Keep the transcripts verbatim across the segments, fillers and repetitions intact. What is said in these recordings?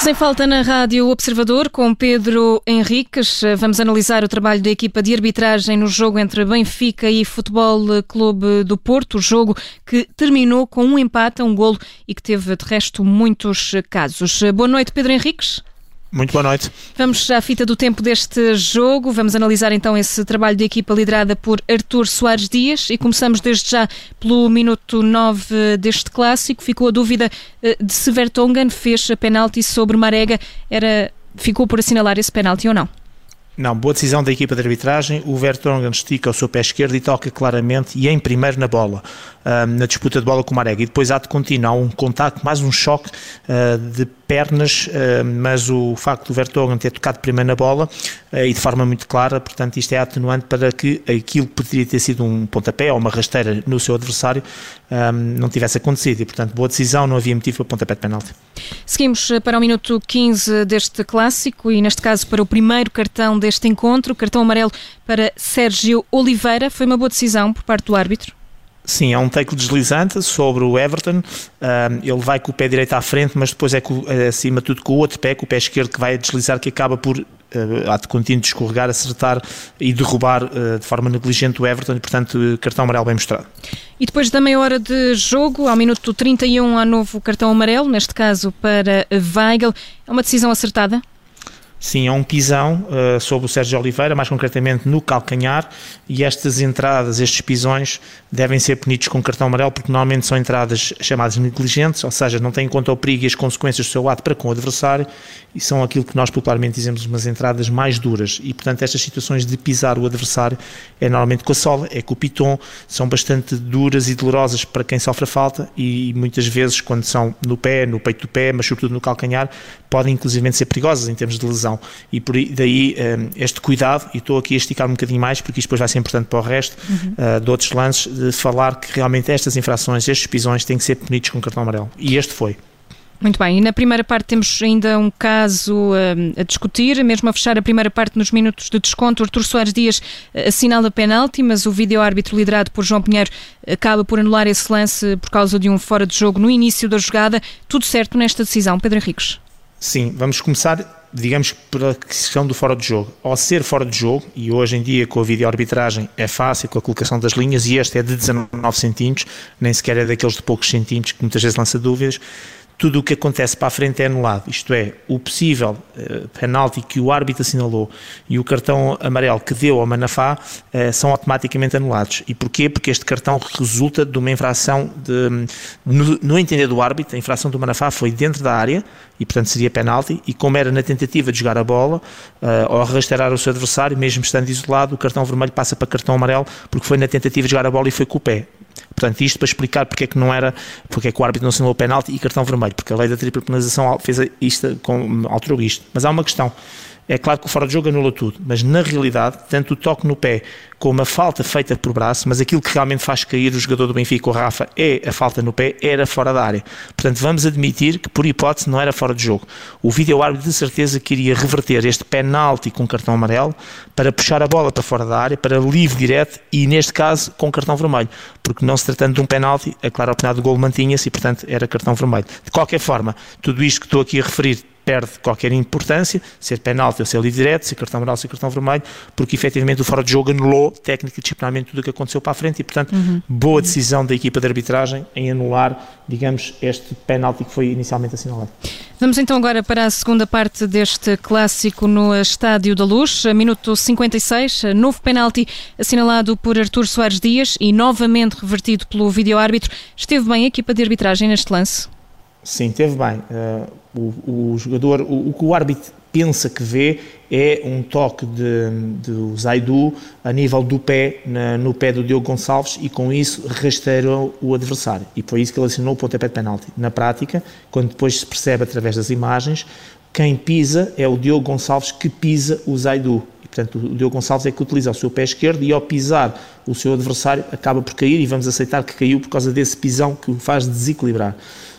Sem falta na Rádio Observador, com Pedro Henriques. Vamos analisar o trabalho da equipa de arbitragem no jogo entre Benfica e Futebol Clube do Porto, o jogo que terminou com um empate a um golo e que teve, de resto, muitos casos. Boa noite, Pedro Henriques. Muito boa noite. Vamos à fita do tempo deste jogo. Vamos analisar então esse trabalho da equipa liderada por Artur Soares Dias e começamos desde já pelo minuto nove deste clássico. Ficou a dúvida de se Vertonghen fez a penalti sobre Marega. Era, ficou por assinalar esse penalti ou não? Não, boa decisão da equipa de arbitragem. O Vertonghen estica o seu pé esquerdo e toca claramente e em primeiro na bola, uh, na disputa de bola com o Marega. E depois há de continuar um contacto, mais um choque uh, de pernas, uh, mas o facto do Vertonghen ter tocado primeiro na bola uh, e de forma muito clara, portanto isto é atenuante para que aquilo que poderia ter sido um pontapé ou uma rasteira no seu adversário um, não tivesse acontecido. E portanto boa decisão, não havia motivo para pontapé de penalti. Seguimos para o minuto quinze deste clássico e neste caso para o primeiro cartão deste encontro, cartão amarelo para Sérgio Oliveira. Foi uma boa decisão por parte do árbitro? Sim, é um tackle deslizante sobre o Everton. Uh, ele vai com o pé direito à frente, mas depois é com, acima de tudo com o outro pé, com o pé esquerdo que vai deslizar, que acaba por, uh, há de contínuo, de escorregar, acertar e derrubar uh, de forma negligente o Everton. E, portanto, cartão amarelo bem mostrado. E depois da meia hora de jogo, ao minuto trinta e um, há novo cartão amarelo, neste caso para Weigl. É uma decisão acertada? Sim, é um pisão uh, sobre o Sérgio Oliveira, mais concretamente no calcanhar, e estas entradas, estes pisões, devem ser punidos com cartão amarelo, porque normalmente são entradas chamadas negligentes, ou seja, não têm em conta o perigo e as consequências do seu ato para com o adversário, e são aquilo que nós popularmente dizemos umas entradas mais duras, e portanto estas situações de pisar o adversário é normalmente com a sola, é com o piton, são bastante duras e dolorosas para quem sofre a falta, e muitas vezes quando são no pé, no peito do pé, mas sobretudo no calcanhar, podem inclusive ser perigosas em termos de lesão. E por daí um, este cuidado, e estou aqui a esticar um bocadinho mais porque isto depois vai ser importante para o resto, uhum. uh, de outros lances, de falar que realmente estas infrações, estes pisões têm que ser punidos com cartão amarelo, e este foi. Muito bem, e na primeira parte temos ainda um caso um, a discutir, mesmo a fechar a primeira parte nos minutos de desconto. Artur Soares Dias assinala penalti, mas o vídeo-árbitro liderado por João Pinheiro acaba por anular esse lance por causa de um fora de jogo no início da jogada. Tudo certo nesta decisão, Pedro Henriques? Sim, vamos começar, digamos, pela questão do fora de jogo. Ao ser fora de jogo, e hoje em dia com a videoarbitragem é fácil, com a colocação das linhas, e este é de dezanove centímetros, nem sequer é daqueles de poucos centímetros que muitas vezes lança dúvidas, tudo o que acontece para a frente é anulado, isto é, o possível uh, penalti que o árbitro assinalou e o cartão amarelo que deu ao Manafá uh, são automaticamente anulados. E porquê? Porque este cartão resulta de uma infração, de, no, no entender do árbitro, a infração do Manafá foi dentro da área e portanto seria penalti, e como era na tentativa de jogar a bola uh, ou rasteirar o seu adversário, mesmo estando isolado, o cartão vermelho passa para cartão amarelo porque foi na tentativa de jogar a bola e foi com o pé. Portanto, isto para explicar porque é que não era, porque é que o árbitro não assinalou o penalti e cartão vermelho, porque a lei da tripla penalização fez isto, com, alterou isto. Mas há uma questão. É claro que o fora de jogo anula tudo, mas na realidade, tanto o toque no pé como a falta feita por braço, mas aquilo que realmente faz cair o jogador do Benfica, o Rafa, é a falta no pé, era fora da área. Portanto, vamos admitir que, por hipótese, não era fora de jogo. O vídeo-árbitro de certeza que iria reverter este penalti com cartão amarelo para puxar a bola para fora da área, para livre direto e, neste caso, com cartão vermelho. Porque não se tratando de um penalti, a clara opinião do golo mantinha-se e, portanto, era cartão vermelho. De qualquer forma, tudo isto que estou aqui a referir perde qualquer importância, ser penalti ou ser livre direto, ser cartão amarelo, ser cartão vermelho, porque efetivamente o fora de jogo anulou técnica e disciplinarmente tudo o que aconteceu para a frente e, portanto, uhum. boa decisão da equipa de arbitragem em anular, digamos, este penalti que foi inicialmente assinalado. Vamos então agora para a segunda parte deste clássico no Estádio da Luz, minuto cinquenta e seis, novo penalti assinalado por Artur Soares Dias e novamente revertido pelo vídeo-árbitro. Esteve bem a equipa de arbitragem neste lance? Sim, teve bem. Uh, o, o jogador, o, o que o árbitro pensa que vê é um toque de, de Zaidu a nível do pé, na, no pé do Diogo Gonçalves, e com isso rasteirou o adversário. E foi isso que ele assinou o pontapé de penalti. Na prática, quando depois se percebe através das imagens, quem pisa é o Diogo Gonçalves que pisa o Zaidu. E, portanto, o Diogo Gonçalves é que utiliza o seu pé esquerdo e ao pisar o seu adversário acaba por cair, e vamos aceitar que caiu por causa desse pisão que o faz desequilibrar.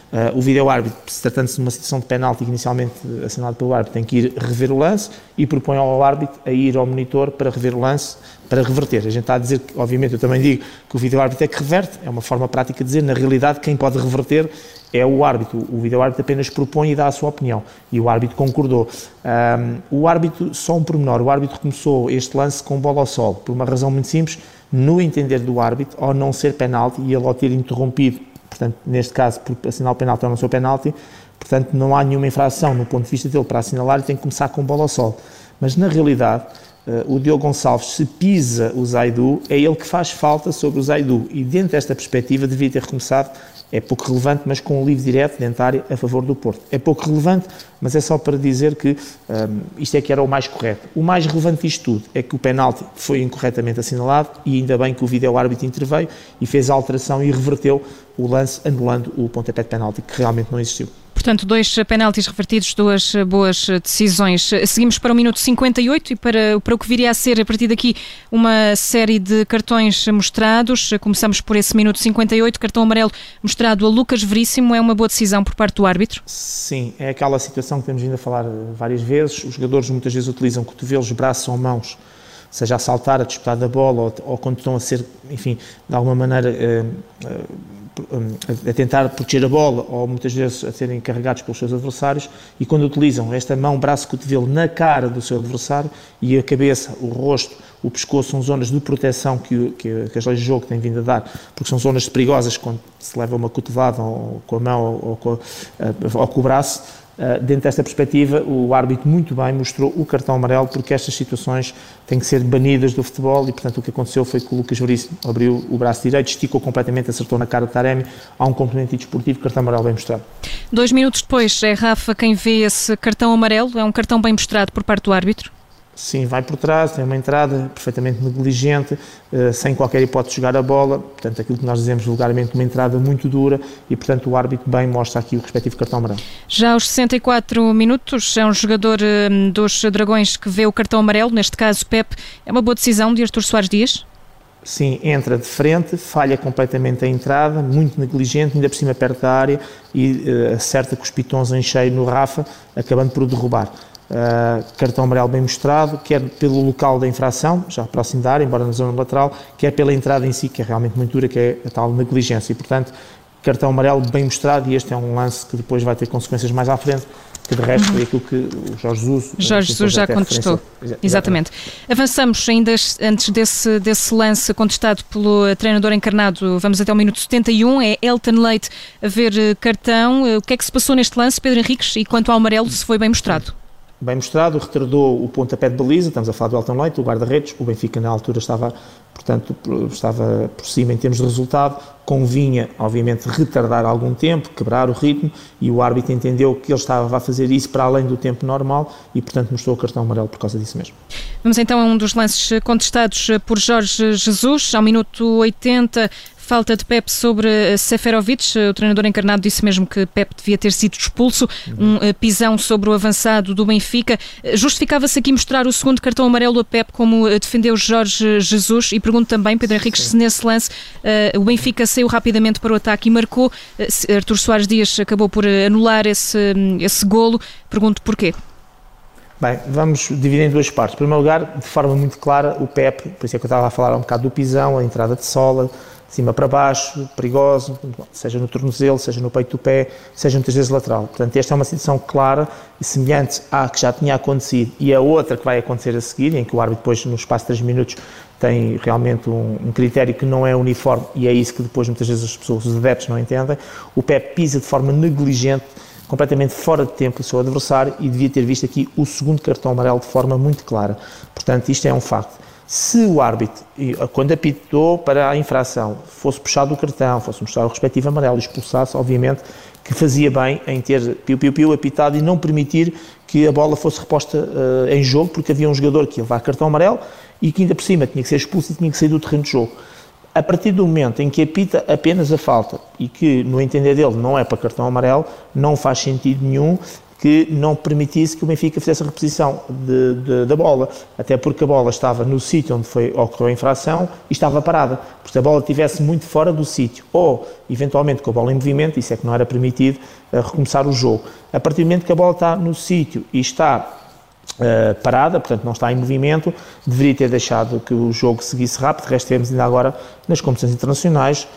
Uh, o vídeo-árbitro, se tratando-se de uma situação de penalti que inicialmente assinalado pelo árbitro, tem que ir rever o lance e propõe ao árbitro a ir ao monitor para rever o lance, para reverter. A gente está a dizer que, obviamente, eu também digo que o vídeo-árbitro é que reverte, é uma forma prática de dizer, na realidade, quem pode reverter é o árbitro. O vídeo-árbitro apenas propõe e dá a sua opinião, e o árbitro concordou. Um, o árbitro, só um pormenor, o árbitro começou este lance com bola ao solo, por uma razão muito simples, no entender do árbitro, ao não ser penalti e ele ao ter interrompido, portanto, neste caso, por assinar o penalti ou não ser penalti, portanto, não há nenhuma infração no ponto de vista dele para assinalar e tem que começar com bola ao solo. Mas, na realidade, uh, o Diogo Gonçalves, se pisa o Zaidu, é ele que faz falta sobre o Zaidu, e dentro desta perspectiva devia ter recomeçado. É pouco relevante, mas com um livre direto dentro da área a favor do Porto. É pouco relevante, mas é só para dizer que um, isto é que era o mais correto. O mais relevante disto tudo é que o penalti foi incorretamente assinalado e ainda bem que o vídeo-árbitro interveio e fez a alteração e reverteu o lance, anulando o pontapé de penalti, que realmente não existiu. Portanto, dois penaltis revertidos, duas boas decisões. Seguimos para o minuto cinquenta e oito e para, para o que viria a ser, a partir daqui, uma série de cartões mostrados. Começamos por esse minuto cinquenta e oito, cartão amarelo mostrado a Lucas Veríssimo. É uma boa decisão por parte do árbitro? Sim, é aquela situação que temos vindo a falar várias vezes. Os jogadores muitas vezes utilizam cotovelos, braços ou mãos, seja a saltar, a disputar da bola ou, ou quando estão a ser, enfim, de alguma maneira uh, uh, a tentar proteger a bola ou muitas vezes a serem carregados pelos seus adversários, e quando utilizam esta mão, braço, cotovelo na cara do seu adversário, e a cabeça, o rosto, o pescoço são zonas de proteção que, que, que as leis de jogo têm vindo a dar, porque são zonas perigosas quando se leva uma cotovelada ou com a mão ou com, ou com o braço. Uh, dentro desta perspectiva, o árbitro muito bem mostrou o cartão amarelo, porque estas situações têm que ser banidas do futebol e, portanto, o que aconteceu foi que o Lucas Veríssimo abriu o braço direito, esticou completamente, acertou na cara de Taremi. Há um complemento desportivo, cartão amarelo bem mostrado. Dois minutos depois, é Rafa quem vê esse cartão amarelo. É um cartão bem mostrado por parte do árbitro? Sim, vai por trás, tem uma entrada perfeitamente negligente, sem qualquer hipótese de jogar a bola, portanto aquilo que nós dizemos vulgarmente, uma entrada muito dura, e portanto o árbitro bem mostra aqui o respectivo cartão amarelo. Já aos sessenta e quatro minutos, é um jogador dos Dragões que vê o cartão amarelo, neste caso Pepe. É uma boa decisão de Artur Soares Dias? Sim, entra de frente, falha completamente a entrada, muito negligente, ainda por cima perto da área, e uh, acerta com os pitons em cheio no Rafa, acabando por o derrubar. Uh, cartão amarelo bem mostrado, quer pelo local da infração, já próximo da área, embora na zona lateral, quer pela entrada em si, que é realmente muito dura, que é a tal negligência, e portanto cartão amarelo bem mostrado, e este é um lance que depois vai ter consequências mais à frente, que de resto foi aquilo que o Jorge Jesus... Jorge Jesus já contestou, exatamente. exatamente. Avançamos ainda antes desse, desse lance contestado pelo treinador encarnado, vamos até o minuto setenta e um, é Elton Leite a ver cartão. O que é que se passou neste lance, Pedro Henriques, e quanto ao amarelo, se foi bem mostrado? Bem mostrado, retardou o pontapé de baliza, estamos a falar do Elton Leite, o guarda-redes, o Benfica na altura estava, portanto, estava por cima em termos de resultado, convinha, obviamente, retardar algum tempo, quebrar o ritmo, e o árbitro entendeu que ele estava a fazer isso para além do tempo normal e, portanto, mostrou o cartão amarelo por causa disso mesmo. Vamos então a um dos lances contestados por Jorge Jesus, ao minuto oitenta, falta de Pepe sobre Seferovic. O treinador encarnado disse mesmo que Pepe devia ter sido expulso. Um pisão sobre o avançado do Benfica. Justificava-se aqui mostrar o segundo cartão amarelo a Pepe, como defendeu Jorge Jesus? E pergunto também, Pedro Henriques, se nesse lance uh, o Benfica saiu rapidamente para o ataque e marcou. Uh, Artur Soares Dias acabou por anular esse, esse golo. Pergunto porquê. Bem, vamos dividir em duas partes. Em primeiro lugar, de forma muito clara, o Pepe, por isso é que eu estava a falar um bocado do pisão, a entrada de sola, de cima para baixo, perigoso, seja no tornozelo, seja no peito do pé, seja muitas vezes lateral. Portanto, esta é uma situação clara e semelhante à que já tinha acontecido e a outra que vai acontecer a seguir, em que o árbitro depois, no espaço de três minutos, tem realmente um, um critério que não é uniforme, e é isso que depois muitas vezes as pessoas, os adeptos, não entendem. O Pepe pisa de forma negligente, completamente fora de tempo o seu adversário, e devia ter visto aqui o segundo cartão amarelo de forma muito clara. Portanto, isto é um facto. Se o árbitro, quando apitou para a infração, fosse puxado o cartão, fosse mostrar o respectivo amarelo e expulsasse, obviamente que fazia bem em ter piu-piu-piu apitado e não permitir que a bola fosse reposta uh, em jogo, porque havia um jogador que ia levar cartão amarelo e que ainda por cima tinha que ser expulso e tinha que sair do terreno de jogo. A partir do momento em que apita apenas a falta e que, no entender dele, não é para cartão amarelo, não faz sentido nenhum que não permitisse que o Benfica fizesse a reposição de, de, da bola, até porque a bola estava no sítio onde foi, ocorreu a infração e estava parada. Porque se a bola estivesse muito fora do sítio ou, eventualmente, com a bola em movimento, isso é que não era permitido uh, recomeçar o jogo. A partir do momento que a bola está no sítio e está Uh, parada, portanto não está em movimento, deveria ter deixado que o jogo seguisse rápido. De resto, tivemos ainda agora nas competições internacionais,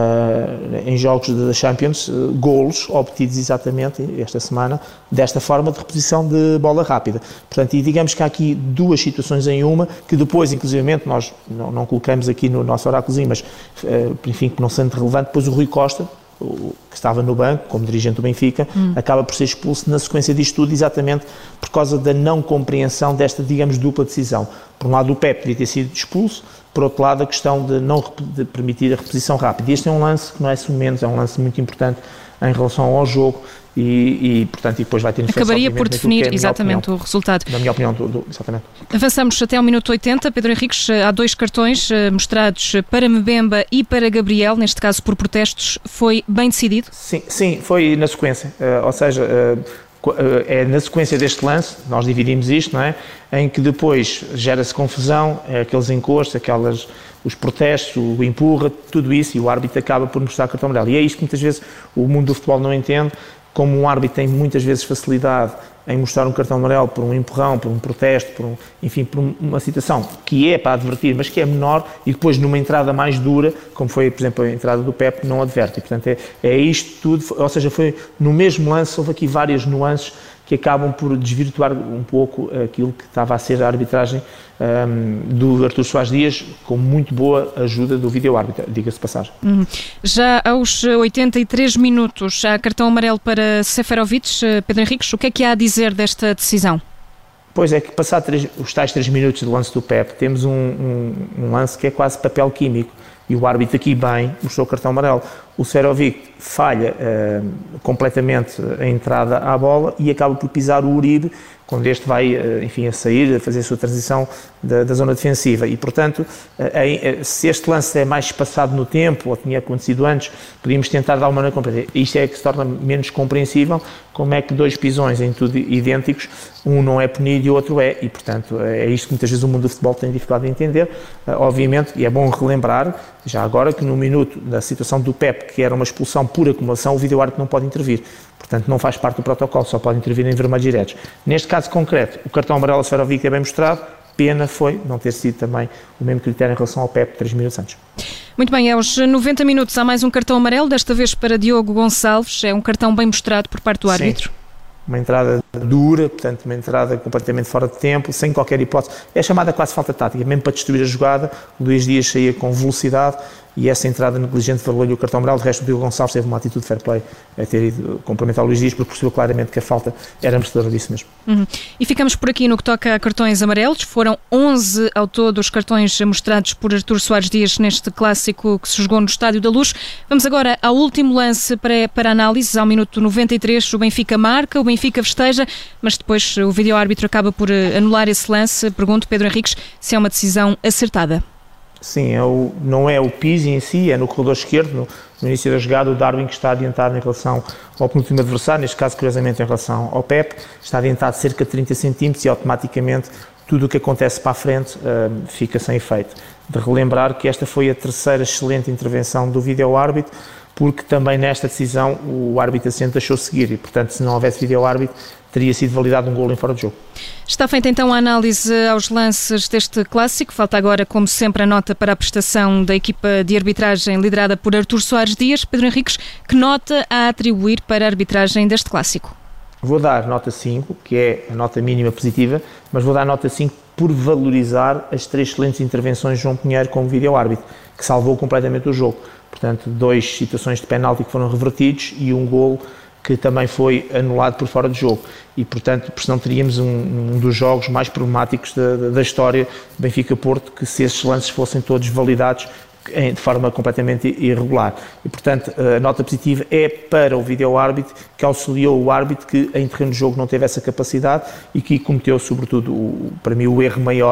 uh, em jogos da Champions, uh, golos obtidos exatamente esta semana, desta forma de reposição de bola rápida. Portanto, e digamos que há aqui duas situações em uma, que depois, inclusivamente, nós não, não colocamos aqui no nosso oráculozinho, mas, uh, enfim, que não sendo relevante, depois o Rui Costa, que estava no banco, como dirigente do Benfica, hum. acaba por ser expulso na sequência disto tudo, exatamente por causa da não compreensão desta, digamos, dupla decisão. Por um lado, o Pep podia ter sido expulso, por outro lado, a questão de não de permitir a reposição rápida. E este é um lance que não é menos, é um lance muito importante em relação ao jogo e, e portanto, e depois vai ter influência. Acabaria por definir, é exatamente, opinião, o resultado. Na minha opinião, do, do, exatamente. Avançamos até ao minuto oitenta. Pedro Henriques, há dois cartões mostrados para Mbemba e para Gabriel, neste caso por protestos. Foi bem decidido? Sim, sim, foi na sequência. Uh, ou seja, uh, é na sequência deste lance, nós dividimos isto, não é? Em que depois gera-se confusão, é aqueles encostos, aquelas, os protestos, o empurra, tudo isso, e o árbitro acaba por mostrar cartão amarelo. E é isto que muitas vezes o mundo do futebol não entende, como um árbitro tem muitas vezes facilidade em mostrar um cartão amarelo por um empurrão, por um protesto, por um, enfim, por uma situação que é para advertir, mas que é menor, e depois numa entrada mais dura, como foi, por exemplo, a entrada do Pep, não adverte. E, portanto, é, é isto tudo, ou seja, foi no mesmo lance, houve aqui várias nuances que acabam por desvirtuar um pouco aquilo que estava a ser a arbitragem um, do Artur Soares Dias, com muito boa ajuda do vídeo-árbitro, diga-se de passagem. Hum. Já aos oitenta e três minutos, há cartão amarelo para Seferovic. Pedro Henriques, o que é que há a dizer desta decisão? Pois é que, passado três, os tais três minutos do lance do Pep, temos um, um, um lance que é quase papel químico. E o árbitro aqui bem mostrou o cartão amarelo. O Seferovic falha uh, completamente a entrada à bola e acaba por pisar o Uribe, quando este vai, uh, enfim, a sair, a fazer a sua transição da, da zona defensiva. E, portanto, uh, uh, se este lance é mais espaçado no tempo, ou tinha acontecido antes, podíamos tentar dar uma maneira compreensível. Isto é que se torna menos compreensível, como é que dois pisões em tudo idênticos, um não é punido e o outro é. E, portanto, é isto que muitas vezes o mundo do futebol tem dificuldade em entender. Uh, obviamente, e é bom relembrar, já agora, que no minuto da situação do Pep, que era uma expulsão por acumulação, o vídeo-árbitro não pode intervir. Portanto, não faz parte do protocolo, só pode intervir em vermelhos diretos. Neste caso concreto, o cartão amarelo a Seferovic é bem mostrado, pena foi não ter sido também o mesmo critério em relação ao Pep três minutos antes. Muito bem, aos noventa minutos há mais um cartão amarelo, desta vez para Diogo Gonçalves, é um cartão bem mostrado por parte do árbitro. Sim. Uma entrada dura, portanto, uma entrada completamente fora de tempo, sem qualquer hipótese. É chamada quase falta tática, mesmo para destruir a jogada. O Luís Dias saía com velocidade e essa entrada negligente valeu-lhe o cartão amarelo. De resto, o Diogo Gonçalves teve uma atitude fair play a ter ido complementar o Luís Dias, porque percebeu claramente que a falta era merecedora disso mesmo. Uhum. E ficamos por aqui no que toca a cartões amarelos. Foram onze ao todo os cartões mostrados por Artur Soares Dias neste clássico que se jogou no Estádio da Luz. Vamos agora ao último lance para, para análise. Ao minuto noventa e três, o Benfica marca, o Benfica festeja, mas depois o vídeo-árbitro acaba por anular esse lance. Pergunto, Pedro Henriques, se é uma decisão acertada. Sim, é o, não é o piso em si, é no corredor esquerdo, no, no início da jogada, o Darwin que está adiantado em relação ao penúltimo adversário, neste caso, curiosamente, em relação ao Pep, está adiantado cerca de trinta centímetros e automaticamente tudo o que acontece para a frente uh, fica sem efeito. De relembrar que esta foi a terceira excelente intervenção do vídeo-árbitro, porque também nesta decisão o árbitro assistente deixou seguir e, portanto, se não houvesse vídeo-árbitro, teria sido validado um golo em fora de jogo. Está feita então a análise aos lances deste clássico. Falta agora, como sempre, a nota para a prestação da equipa de arbitragem liderada por Artur Soares Dias. Pedro Henriques, que nota a atribuir para a arbitragem deste clássico? Vou dar nota cinco, que é a nota mínima positiva, mas vou dar nota cinco por valorizar as três excelentes intervenções de João Pinheiro como vídeo-árbitro, que salvou completamente o jogo. Portanto, duas situações de penalti que foram revertidos e um golo que também foi anulado por fora de jogo. E, portanto, senão teríamos um, um dos jogos mais problemáticos da, da história do Benfica-Porto, que se esses lances fossem todos validados de forma completamente irregular. E, portanto, a nota positiva é para o vídeo-árbitro, que auxiliou o árbitro que em terreno de jogo não teve essa capacidade e que cometeu, sobretudo, o, para mim, o erro maior,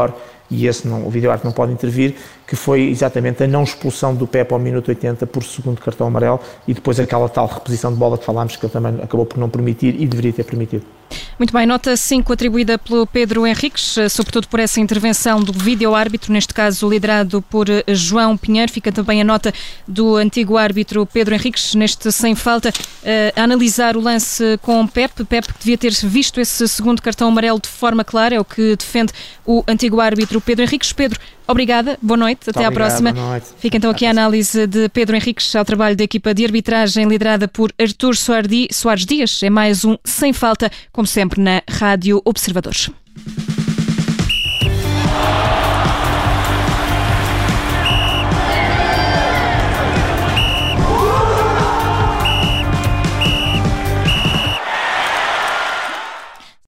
e esse não, o vídeo-árbitro não pode intervir, que foi exatamente a não expulsão do Pepe ao minuto oitenta por segundo cartão amarelo e depois aquela tal reposição de bola que falámos, que ele também acabou por não permitir e deveria ter permitido. Muito bem, nota cinco atribuída pelo Pedro Henriques, sobretudo por essa intervenção do vídeo-árbitro, neste caso liderado por João Pinheiro. Fica também a nota do antigo árbitro Pedro Henriques, neste sem falta, a analisar o lance com Pepe. Pepe que devia ter visto esse segundo cartão amarelo de forma clara, é o que defende o antigo árbitro Pedro Henriques. Pedro, obrigada, boa noite, Muito até obrigado, à próxima. boa noite. Fica então aqui a análise de Pedro Henriques ao trabalho da equipa de arbitragem liderada por Artur Soares Dias. É mais um Sem Falta, como sempre na Rádio Observadores.